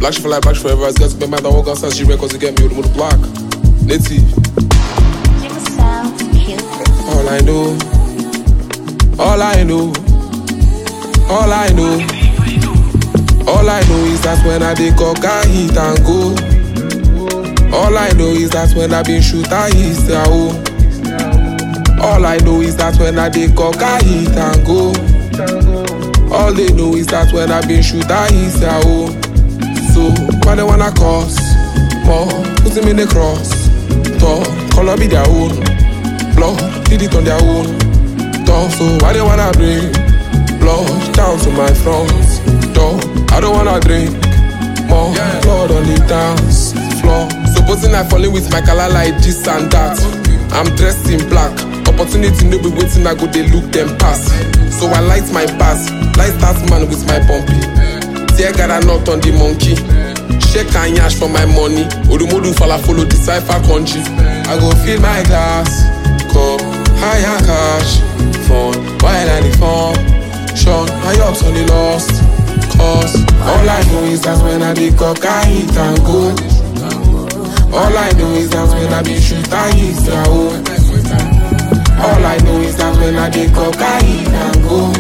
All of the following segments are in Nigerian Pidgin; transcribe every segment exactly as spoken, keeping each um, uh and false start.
Black shit for life, black shit forever. As girls make matter, walk outside, she red cause you get me with the mother block. Native. All I know, all I know, all I know, all I know is that when I dey cock, I hit and go. All I know is that when I been shoot, I hit the hole. All I know is that when I dey cock, I hit and go. All they know is that when I been shoot, I hit the hole. So, why they wanna cause more? Put him in the cross. Talk, color be their own. Blood, did it on their own. Talk, so why they wanna bring blood down to my front door? I don't wanna drink more blood on the dance floor. Supposing I falling with my color like this and that. I'm dressed in black. Opportunity no be waiting, I go they look them pass. So I light my pass, light that man with my bumpy. Tear got a knot on the monkey. Shake and yash for my money. Odumodu fala follow the cipher country. I go fill my glass, cup, higher cash, phone, while I the phone. Sean, my ups on the lost cause all I know is that when I be cock, I hit and go. All I know is that when I be shoot, I hit the hole. All I know is that when I be cock, I hit and go.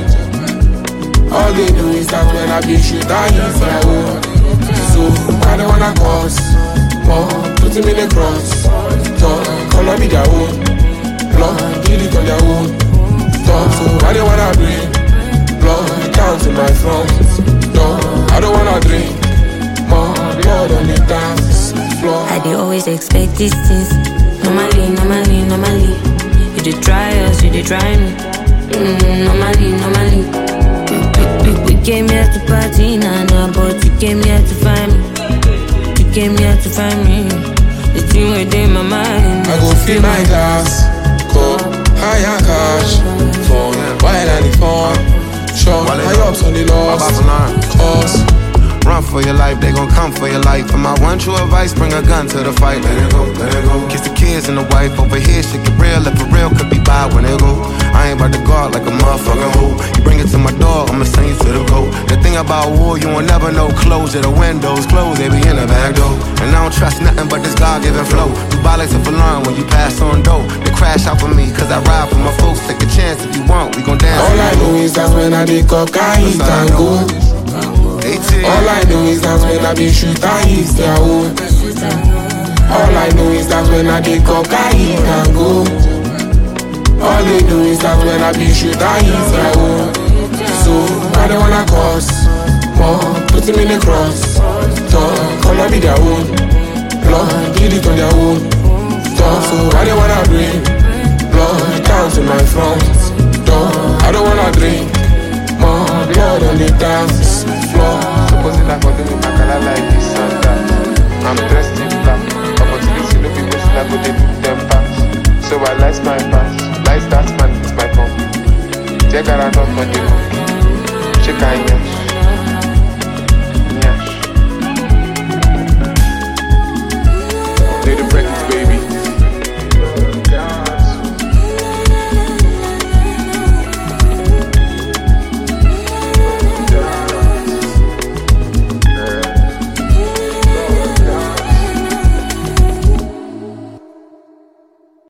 All they do is that when I be shoot, I hit the hole. So I don't wanna cause more, put him in the cross. Talk, color be their own. Blood, did it on their own. Talk, so I don't wanna bring blood down to my front door. I don't wanna drink more blood on the dance floor. I dey always expect these things. Normally, normally, normally. You dey try us, you dey try me. Mm, normally, normally. We, we, we, we came here to party, nah, nah, but you came here to find me. You came here to find me. The thing within my mind. I go fill my glass, cup, higher cash, phone, while I the phone. Sean, my ups on the lost cause run for your life, they gon' come for your life. And my one true advice, bring a gun to the fight. Let it go, let it go. Kiss the kids and the wife over here, shit get real. If for real, could be bad when it go. I ain't about to go out like a motherfucking hoe. You bring it to my door, I'ma send you to the goat. The thing about war, you won't never know. Closure, the windows closed, they be in the back door. And I don't trust nothing but this God-given flow. You buy like some alarm when you pass on dough. They crash out for me, cause I ride for my folks. Take a chance if you want, we gon' dance. All I know is that when I be cock, I hit and go. All I know is that when I be shoot, I hit their own. All I know is that when I be cock, I hit and go. All they know is that when I be shoot, I hit their own. So I don't wanna cause more, put him in the cross. Talk, color be their own. Blood, did it on their own. Talk, so I don't wanna bring blood down to my front door. I don't wanna drink more blood on the dance floor. Supposing I for doing my color like this and that. I'm dressed in black. Opportunity no be waiting, I go they look them pass. So I light my pass, light that man with my pump. Take a run on the monkey. Shake and yash.